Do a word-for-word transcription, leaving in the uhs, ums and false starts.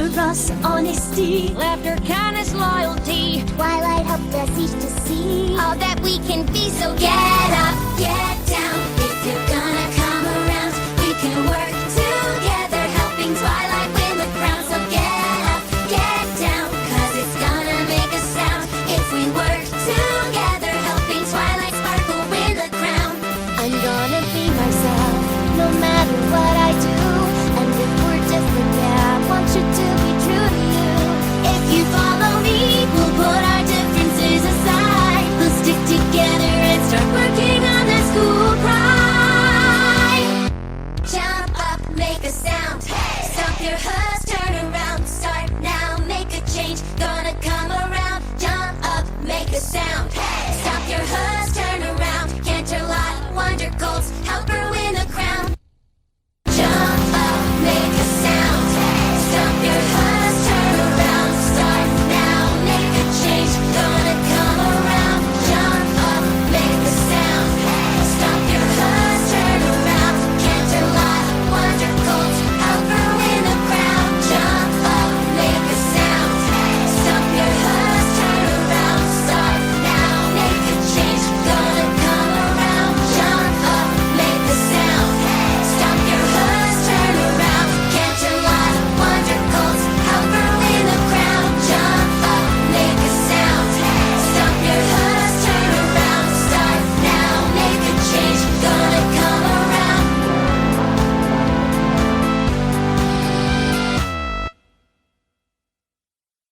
us honesty, laughter, kindness, loyalty. Twilight helped us each to see All that we can be, so get get up, up. get down. If you're gonna come around, we can work together, helping Twilight win the crown. So get up, get down, cause it's gonna make a sound. If we work together, helping Twilight Sparkle win the crown. I'm gonna be myself, no matter what I do. And if we're different, yeah, I want you to be true to you. If you follow me, we'll put our differences aside. We'll stick together and start working on that school pride. Jump up, make a sound. Hey. Stomp your hooves, turn around. Start now, make a change. Gonna come around. Jump up, make a sound. Hey. Stomp your hooves.